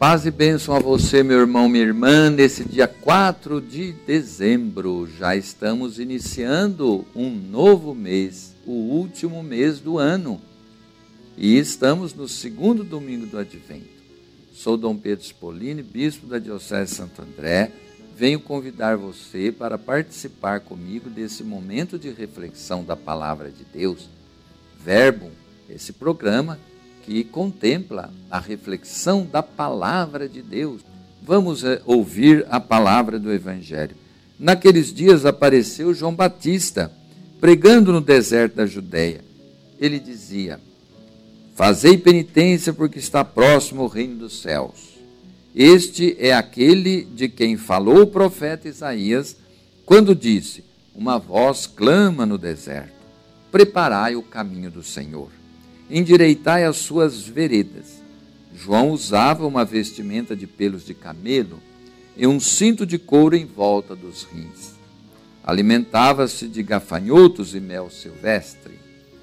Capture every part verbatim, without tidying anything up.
Paz e bênção a você, meu irmão, minha irmã, nesse dia quatro de dezembro. Já estamos iniciando um novo mês, o último mês do ano. E estamos no segundo domingo do Advento. Sou Dom Pedro Spolini, bispo da Diocese de Santo André. Venho convidar você para participar comigo desse momento de reflexão da Palavra de Deus. Verbo, esse programa que contempla a reflexão da Palavra de Deus. Vamos ouvir a palavra do Evangelho. Naqueles dias apareceu João Batista, pregando no deserto da Judéia. Ele dizia: fazei penitência, porque está próximo o reino dos céus. Este é aquele de quem falou o profeta Isaías, quando disse: uma voz clama no deserto, preparai o caminho do Senhor, endireitai as suas veredas. João usava uma vestimenta de pelos de camelo e um cinto de couro em volta dos rins. Alimentava-se de gafanhotos e mel silvestre.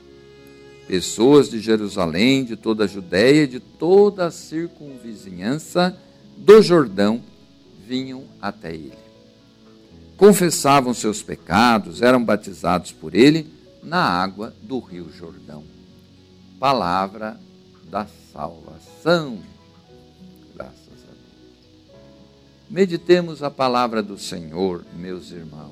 Pessoas de Jerusalém, de toda a Judéia e de toda a circunvizinhança do Jordão vinham até ele. Confessavam seus pecados, eram batizados por ele na água do rio Jordão. Palavra da salvação. Graças a Deus. Meditemos a palavra do Senhor, meus irmãos.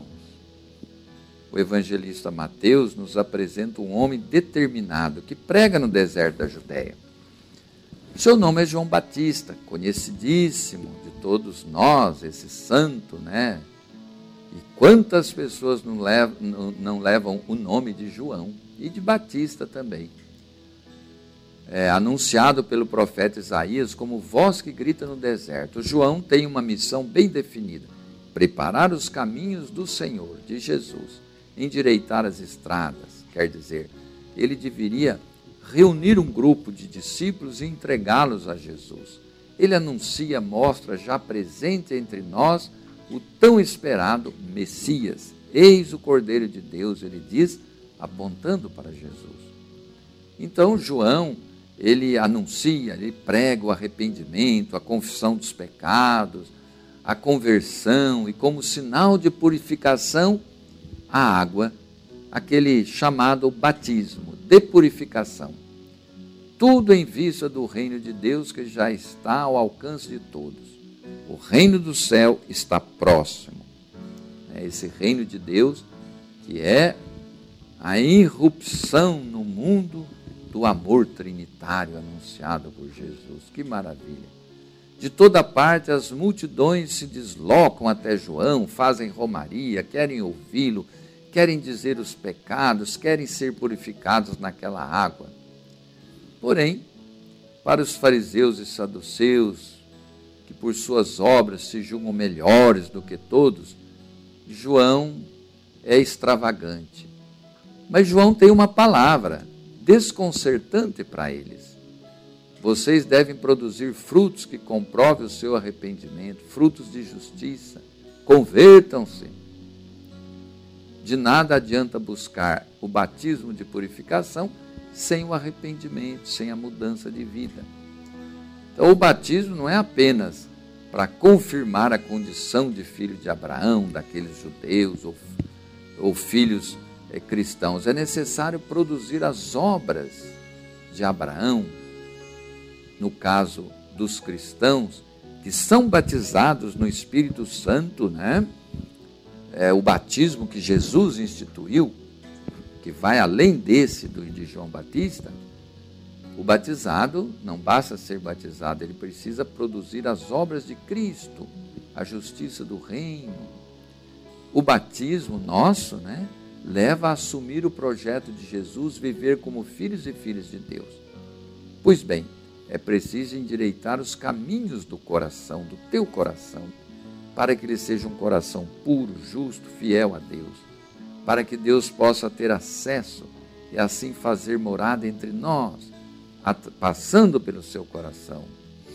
O evangelista Mateus nos apresenta um homem determinado que prega no deserto da Judéia. Seu nome é João Batista, conhecidíssimo de todos nós, esse santo, né? E quantas pessoas não levam, não, não levam o nome de João e de Batista também. É anunciado pelo profeta Isaías como voz que grita no deserto. João tem uma missão bem definida: preparar os caminhos do Senhor, de Jesus, endireitar as estradas. Quer dizer, ele deveria reunir um grupo de discípulos e entregá-los a Jesus. Ele anuncia, mostra já presente entre nós o tão esperado Messias. Eis o Cordeiro de Deus, ele diz, apontando para Jesus. Então João, ele anuncia, ele prega o arrependimento, a confissão dos pecados, a conversão e, como sinal de purificação, a água, aquele chamado batismo, de purificação. Tudo em vista do reino de Deus que já está ao alcance de todos. O reino do céu está próximo. É esse reino de Deus que é a irrupção no mundo do amor trinitário anunciado por Jesus. Que maravilha! De toda parte as multidões se deslocam até João, fazem romaria, querem ouvi-lo, querem dizer os pecados, querem ser purificados naquela água. Porém, para os fariseus e saduceus, que por suas obras se julgam melhores do que todos, João é extravagante. Mas João tem uma palavra desconcertante para eles. Vocês devem produzir frutos que comprovem o seu arrependimento, frutos de justiça. Convertam-se. De nada adianta buscar o batismo de purificação sem o arrependimento, sem a mudança de vida. Então, o batismo não é apenas para confirmar a condição de filho de Abraão, daqueles judeus ou, ou filhos é, cristãos. É necessário produzir as obras de Abraão, no caso dos cristãos, que são batizados no Espírito Santo, né? É, o batismo que Jesus instituiu, que vai além desse do, de João Batista. O batizado não basta ser batizado, ele precisa produzir as obras de Cristo, a justiça do reino. O batismo nosso, né, leva a assumir o projeto de Jesus, viver como filhos e filhas de Deus. Pois bem, é preciso endireitar os caminhos do coração, do teu coração, para que ele seja um coração puro, justo, fiel a Deus, para que Deus possa ter acesso e assim fazer morada entre nós, passando pelo seu coração,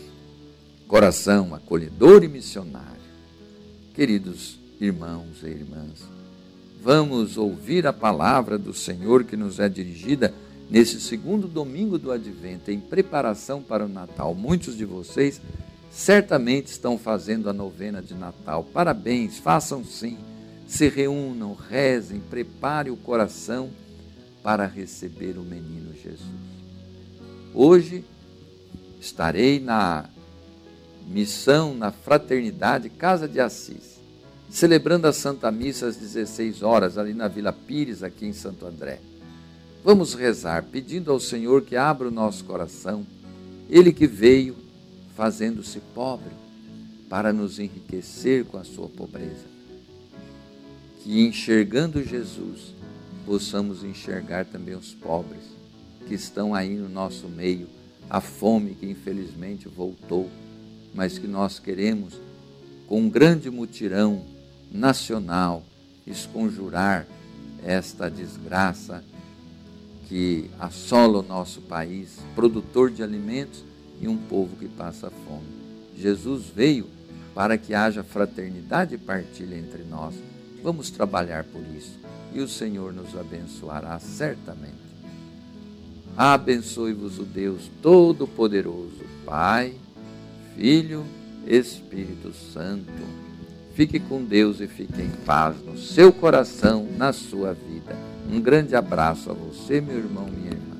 coração acolhedor e missionário. Queridos irmãos e irmãs, vamos ouvir a palavra do Senhor que nos é dirigida nesse segundo domingo do Advento, em preparação para o Natal. Muitos de vocês certamente estão fazendo a novena de Natal. Parabéns, façam sim. Se reúnam, rezem, preparem o coração para receber o menino Jesus. Hoje estarei na missão, na Fraternidade Casa de Assis, celebrando a Santa Missa às dezesseis horas, ali na Vila Pires, aqui em Santo André. Vamos rezar, pedindo ao Senhor que abra o nosso coração, Ele que veio fazendo-se pobre para nos enriquecer com a sua pobreza. Que enxergando Jesus, possamos enxergar também os pobres que estão aí no nosso meio, a fome que infelizmente voltou, mas que nós queremos, com um grande mutirão nacional, esconjurar esta desgraça que assola o nosso país, produtor de alimentos e um povo que passa fome. Jesus veio para que haja fraternidade e partilha entre nós. Vamos trabalhar por isso e o Senhor nos abençoará certamente. Abençoe-vos o Deus Todo-Poderoso, Pai, Filho, Espírito Santo. Fique com Deus e fique em paz no seu coração, na sua vida. Um grande abraço a você, meu irmão, minha irmã.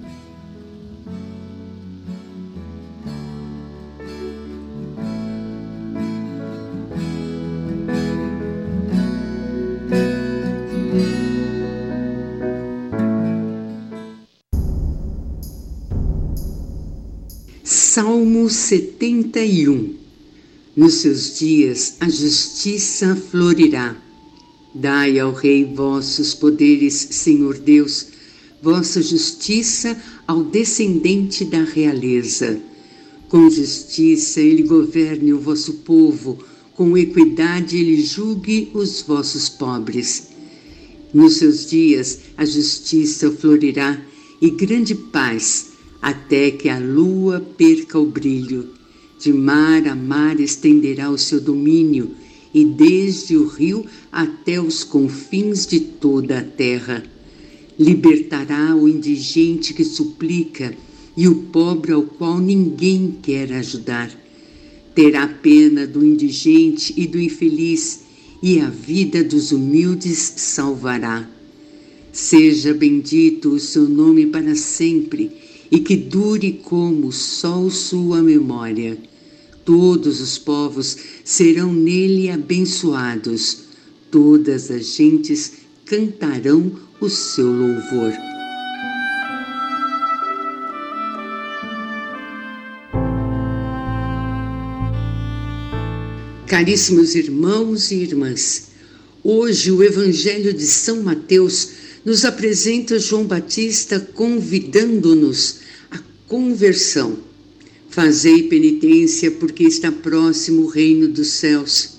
Salmo setenta e um. Nos seus dias a justiça florirá. Dai ao Rei vossos poderes, Senhor Deus, vossa justiça ao descendente da realeza. Com justiça ele governe o vosso povo, com equidade ele julgue os vossos pobres. Nos seus dias a justiça florirá e grande paz, até que a lua perca o brilho. De mar a mar estenderá o seu domínio, e desde o rio até os confins de toda a terra. Libertará o indigente que suplica, e o pobre ao qual ninguém quer ajudar. Terá pena do indigente e do infeliz, e a vida dos humildes salvará. Seja bendito o seu nome para sempre, e que dure como o sol sua memória. Todos os povos serão nele abençoados, todas as gentes cantarão o seu louvor. Caríssimos irmãos e irmãs, hoje o Evangelho de São Mateus nos apresenta João Batista convidando-nos à conversão. Fazei penitência, porque está próximo o reino dos céus.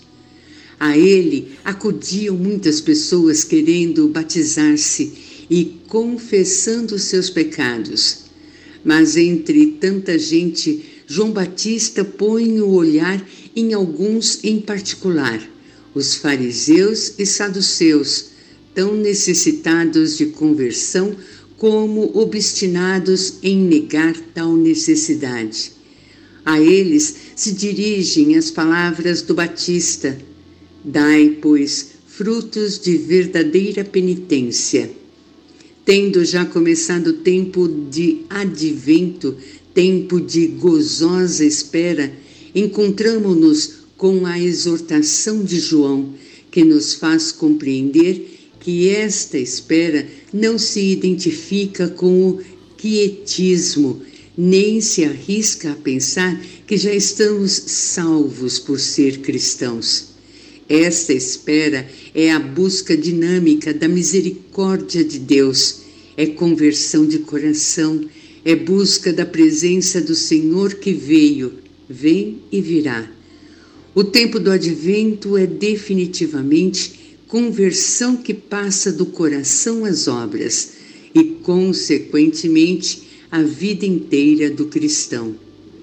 A ele acudiam muitas pessoas querendo batizar-se e confessando seus pecados. Mas entre tanta gente, João Batista põe o olhar em alguns em particular, os fariseus e saduceus, tão necessitados de conversão como obstinados em negar tal necessidade. A eles se dirigem as palavras do Batista: dai, pois, frutos de verdadeira penitência. Tendo já começado o tempo de advento, tempo de gozosa espera, encontramo-nos com a exortação de João, que nos faz compreender que esta espera não se identifica com o quietismo, nem se arrisca a pensar que já estamos salvos por ser cristãos. Esta espera é a busca dinâmica da misericórdia de Deus, é conversão de coração, é busca da presença do Senhor que veio, vem e virá. O tempo do advento é definitivamente conversão que passa do coração às obras e, consequentemente, a vida inteira do cristão.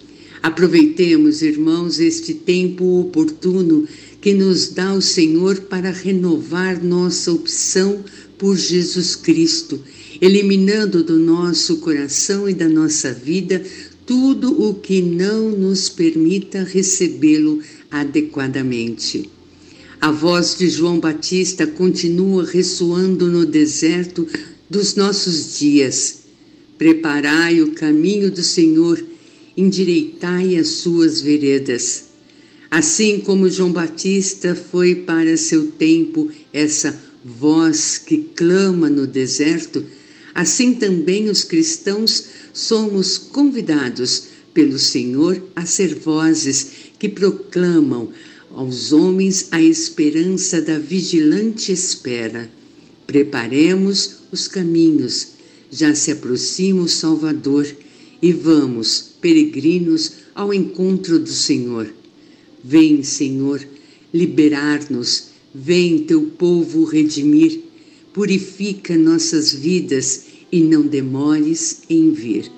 Aproveitemos, irmãos, este tempo oportuno que nos dá o Senhor para renovar nossa opção por Jesus Cristo, eliminando do nosso coração e da nossa vida tudo o que não nos permita recebê-lo adequadamente. A voz de João Batista continua ressoando no deserto dos nossos dias. Preparai o caminho do Senhor, endireitai as suas veredas. Assim como João Batista foi para seu tempo essa voz que clama no deserto, assim também os cristãos somos convidados pelo Senhor a ser vozes que proclamam aos homens a esperança da vigilante espera. Preparemos os caminhos, já se aproxima o Salvador, e vamos, peregrinos, ao encontro do Senhor. Vem, Senhor, liberar-nos, vem teu povo redimir, purifica nossas vidas e não demores em vir.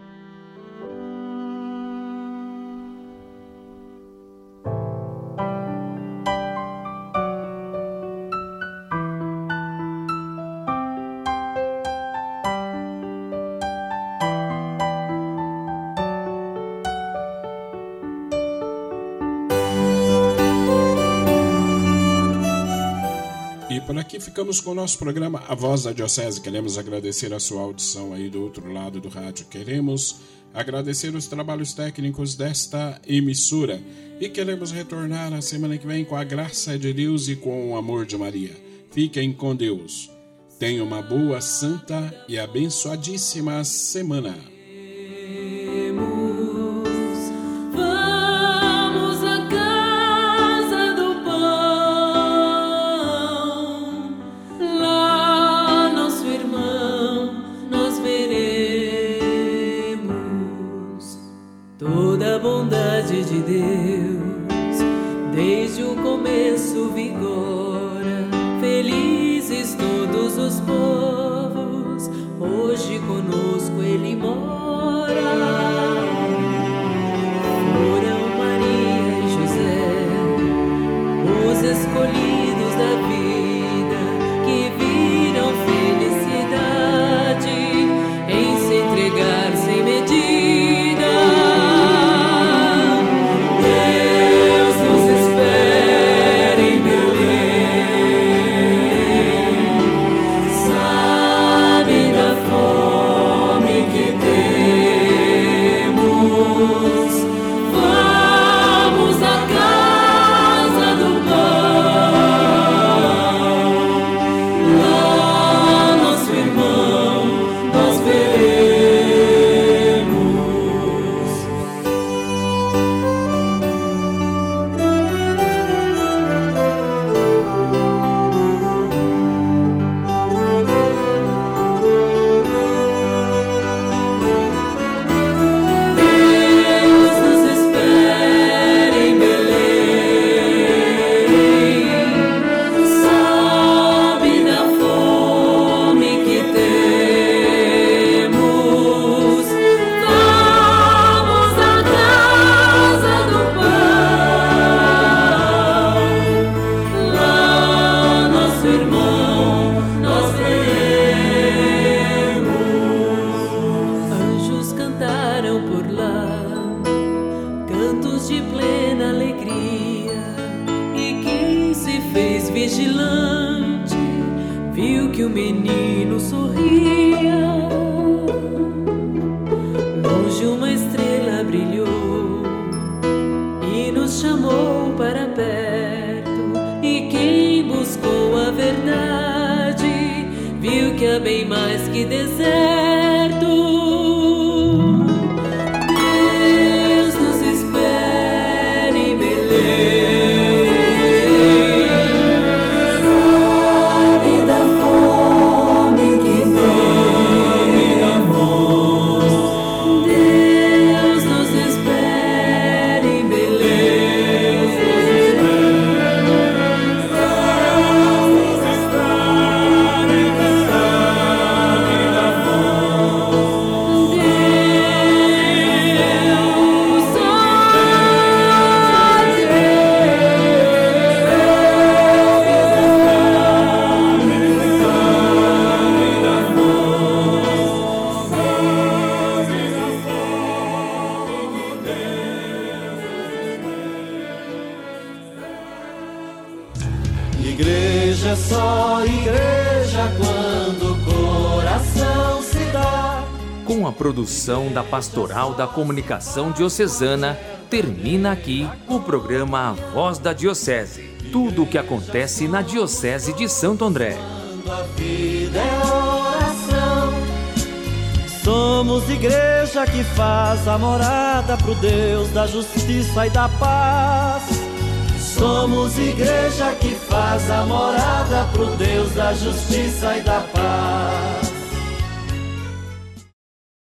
Por aqui ficamos com o nosso programa A Voz da Diocese. Queremos agradecer a sua audição aí do outro lado do rádio. Queremos agradecer os trabalhos técnicos desta emissora. E queremos retornar na semana que vem com a graça de Deus e com o amor de Maria. Fiquem com Deus. Tenham uma boa, santa e abençoadíssima semana. De Deus, desde o começo vigora, felizes todos os povos, hoje conosco Ele mora. Foram Maria e José, os escolhidos da vida, que viram felicidade em se entregar sem medida. Igreja é só igreja quando o coração se dá. Com a produção da Pastoral da Comunicação Diocesana, termina aqui o programa A Voz da Diocese. Tudo o que acontece na Diocese de Santo André. A vida é oração. Somos igreja que faz a morada pro Deus da justiça e da paz. Somos igreja que faz a morada pro Deus da justiça e da paz.